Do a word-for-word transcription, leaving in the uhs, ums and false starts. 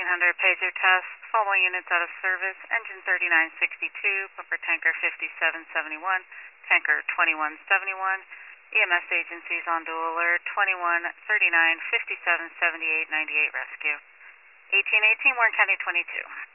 thirteen hundred Pager test. Following units out of service. Engine thirty-nine sixty-two, pumper tanker fifty-seven seventy-one, tanker twenty-one seventy-one. E M S agencies on dual alert. twenty-one thirty-nine fifty-seven seventy-eight ninety-eight rescue. eighteen eighteen Warren County twenty-two.